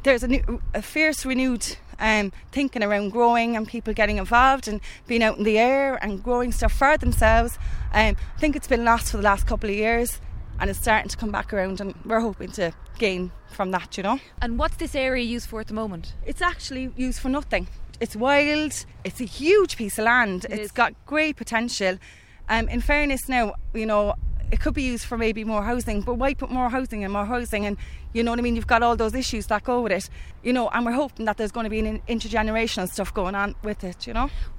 there's a fierce renewed thinking around growing and people getting involved and being out in the air and growing stuff for themselves. I think it's been lost for the last couple of years, and it's starting to come back around, and we're hoping to gain from that, you know. And what's this area used for at the moment? It's actually used for nothing. It's wild. It's a huge piece of land. It's got great potential. In fairness now, you know, it could be used for maybe more housing, but why put more housing and more housing? And you know what I mean, you've got all those issues that go with it, you know, and we're hoping that there's going to be an intergenerational stuff going on with it, you know.